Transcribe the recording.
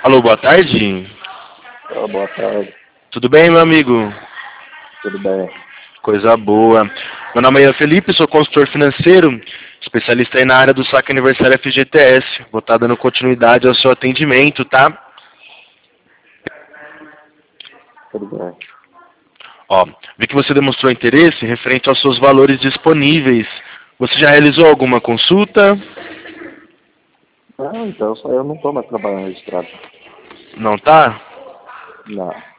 Alô, boa tarde. Boa tarde, Tudo bem, meu amigo? tudo bem? Coisa boa. Meu nome é Felipe, sou consultor financeiro, especialista aí na área do saque aniversário FGTS. Vou estar dando continuidade ao seu atendimento, tá? Tudo bem. Ó, vi que você demonstrou interesse referente aos seus valores disponíveis. Você já realizou alguma consulta? Ah, então só eu não estou mais trabalhando registrado. Não tá? Não.